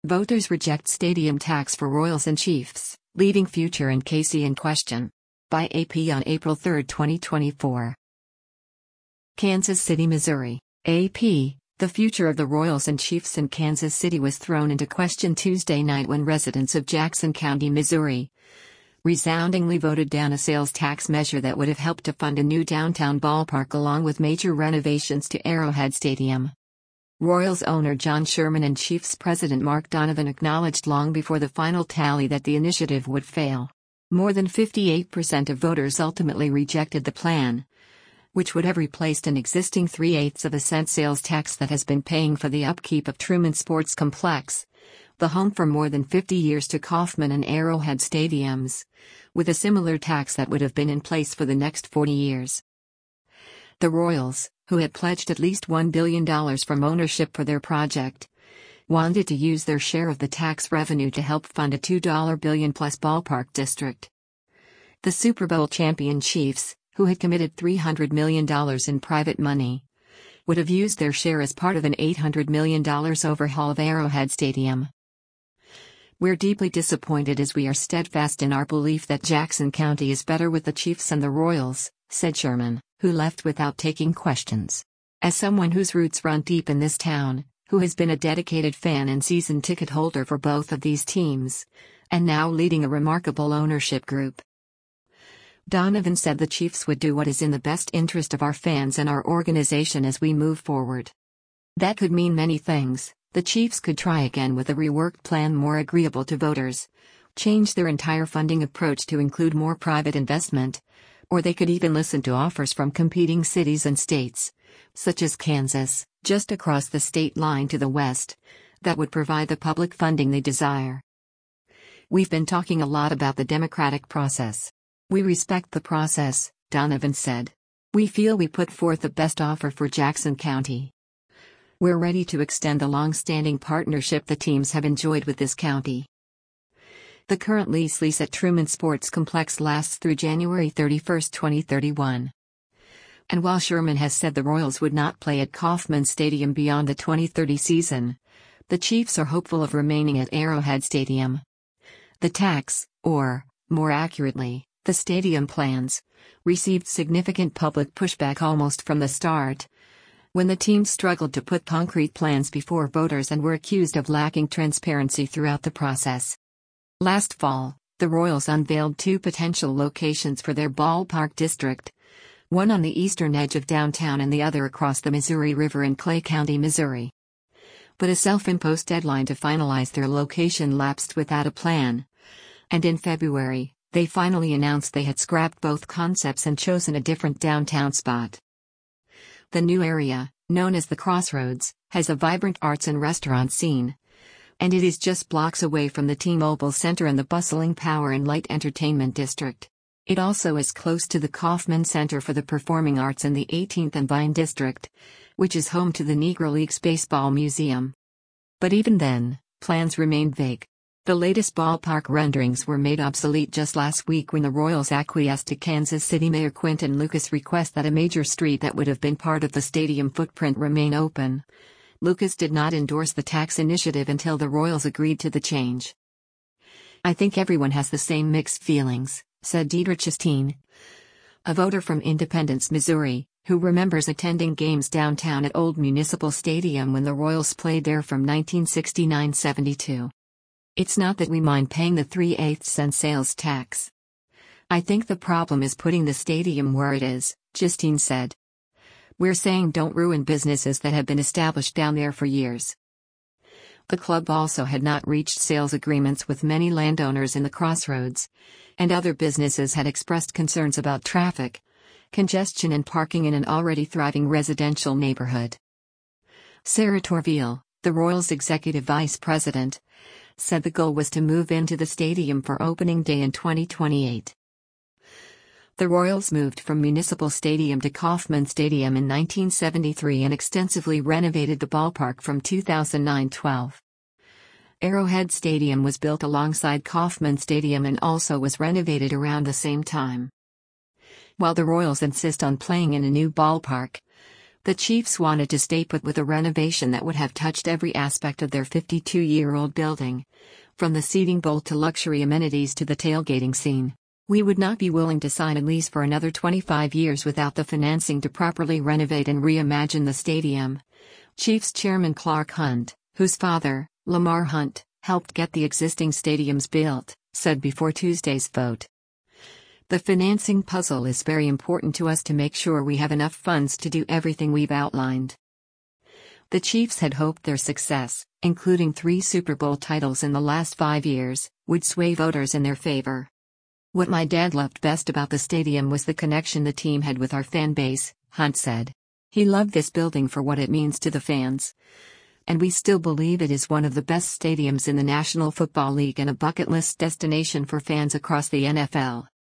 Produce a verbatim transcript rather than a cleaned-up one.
Voters reject stadium tax for Royals and Chiefs, leaving future in K C in question. By A P on April third, twenty twenty-four. Kansas City, Missouri. A P. The future of the Royals and Chiefs in Kansas City was thrown into question Tuesday night when residents of Jackson County, Missouri, resoundingly voted down a sales tax measure that would have helped to fund a new downtown ballpark along with major renovations to Arrowhead Stadium. Royals owner John Sherman and Chiefs president Mark Donovan acknowledged long before the final tally that the initiative would fail. More than fifty-eight percent of voters ultimately rejected the plan, which would have replaced an existing three-eighths of a cent sales tax that has been paying for the upkeep of Truman Sports Complex, the home for more than fifty years to Kauffman and Arrowhead stadiums, with a similar tax that would have been in place for the next forty years. The Royals, who had pledged at least one billion dollars from ownership for their project, wanted to use their share of the tax revenue to help fund a two billion dollars plus ballpark district. The Super Bowl champion Chiefs, who had committed three hundred million dollars in private money, would have used their share as part of an eight hundred million dollars overhaul of Arrowhead Stadium. We're deeply disappointed as we are steadfast in our belief that Jackson County is better with the Chiefs and the Royals, said Sherman, who left without taking questions. As someone whose roots run deep in this town, who has been a dedicated fan and season ticket holder for both of these teams, and now leading a remarkable ownership group, Donovan said the Chiefs would do what is in the best interest of our fans and our organization as we move forward. That could mean many things. The Chiefs could try again with a reworked plan more agreeable to voters, change their entire funding approach to include more private investment, or they could even listen to offers from competing cities and states, such as Kansas, just across the state line to the west, that would provide the public funding they desire. We've been talking a lot about the democratic process. We respect the process, Donovan said. We feel we put forth the best offer for Jackson County. We're ready to extend the long-standing partnership the teams have enjoyed with this county. The current lease lease at Truman Sports Complex lasts through January thirty-first, twenty thirty-one. And while Sherman has said the Royals would not play at Kauffman Stadium beyond the twenty thirty season, the Chiefs are hopeful of remaining at Arrowhead Stadium. The tax, or, more accurately, the stadium plans, received significant public pushback almost from the start, when the teams struggled to put concrete plans before voters and were accused of lacking transparency throughout the process. Last fall, the Royals unveiled two potential locations for their ballpark district, one on the eastern edge of downtown and the other across the Missouri River in Clay County, Missouri. But a self-imposed deadline to finalize their location lapsed without a plan, and in February, they finally announced they had scrapped both concepts and chosen a different downtown spot. The new area, known as the Crossroads, has a vibrant arts and restaurant scene, and it is just blocks away from the T-Mobile Center and the bustling Power and Light Entertainment District. It also is close to the Kauffman Center for the Performing Arts in the eighteenth and Vine District, which is home to the Negro Leagues Baseball Museum. But even then, plans remained vague. The latest ballpark renderings were made obsolete just last week when the Royals acquiesced to Kansas City Mayor Quinton Lucas' request that a major street that would have been part of the stadium footprint remain open. Lucas did not endorse the tax initiative until the Royals agreed to the change. I think everyone has the same mixed feelings, said Deidre Chasteen, a voter from Independence, Missouri, who remembers attending games downtown at Old Municipal Stadium when the Royals played there from nineteen sixty-nine seventy-two. It's not that we mind paying the three-eighths cent sales tax. I think the problem is putting the stadium where it is, Chasteen said. We're saying don't ruin businesses that have been established down there for years. The club also had not reached sales agreements with many landowners in the Crossroads, and other businesses had expressed concerns about traffic, congestion and parking in an already thriving residential neighborhood. Sarah Torville, the Royals executive vice president, said the goal was to move into the stadium for opening day in twenty twenty-eight. The Royals moved from Municipal Stadium to Kauffman Stadium in nineteen seventy-three and extensively renovated the ballpark from two thousand nine to twelve. Arrowhead Stadium was built alongside Kauffman Stadium and also was renovated around the same time. While the Royals insist on playing in a new ballpark, The Chiefs wanted to stay put with a renovation that would have touched every aspect of their fifty-two-year-old building, from the seating bowl to luxury amenities to the tailgating scene. We would not be willing to sign a lease for another twenty-five years without the financing to properly renovate and reimagine the stadium. Chiefs chairman Clark Hunt, whose father, Lamar Hunt, helped get the existing stadiums built, said before Tuesday's vote. The financing puzzle is very important to us to make sure we have enough funds to do everything we've outlined. The Chiefs had hoped their success, including three Super Bowl titles in the last five years, would sway voters in their favor. What my dad loved best about the stadium was the connection the team had with our fan base, Hunt said. He loved this building for what it means to the fans. And we still believe it is one of the best stadiums in the National Football League and a bucket list destination for fans across the N F L.